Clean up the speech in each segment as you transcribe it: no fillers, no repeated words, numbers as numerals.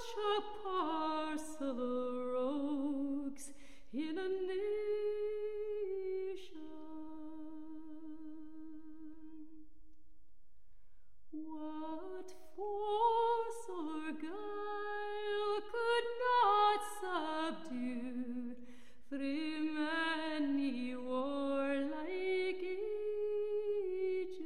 a parcel of rogues in a nation. What force or guile could not subdue through many warlike ages?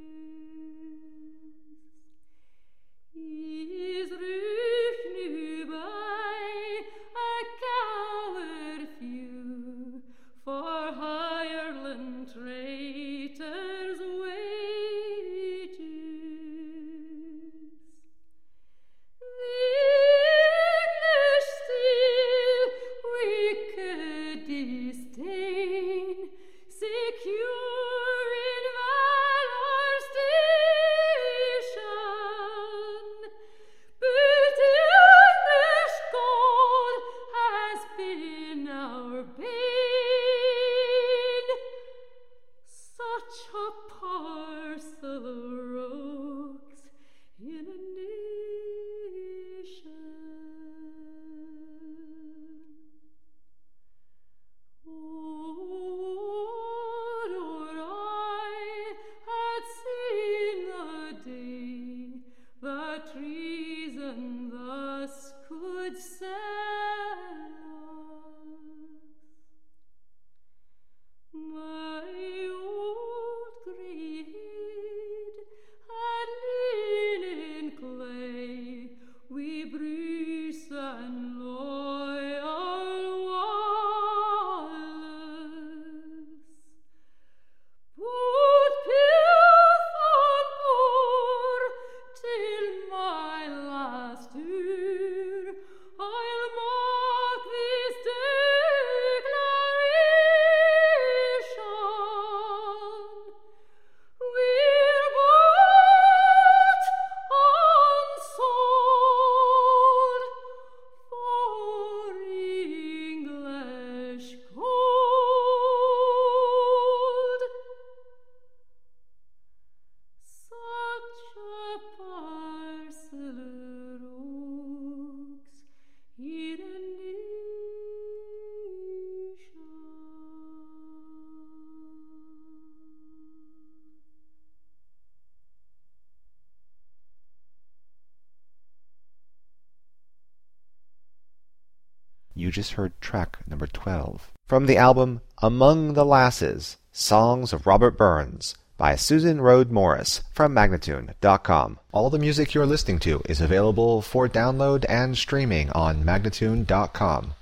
Is roof new by a coward few for Ireland traitors' wages? The English still wicked disdain, secure in valor's station, but English gold has been our bane. Such a parcel of rogues in a nation. Would or I had seen the day that treason thus could sell us. My old grey head had lain in clay, we Bruce and loyal Wallace. Put pilth on poor till my last hour, I'll mark this declaration. We're bought unsold for English gold. Such a parcel of rogues in a nation. You just heard track number 12 from the album Among the Lasses, Songs of Robert Burns by Susan Rhodes Morris from Magnatune.com. All the music you're listening to is available for download and streaming on Magnatune.com.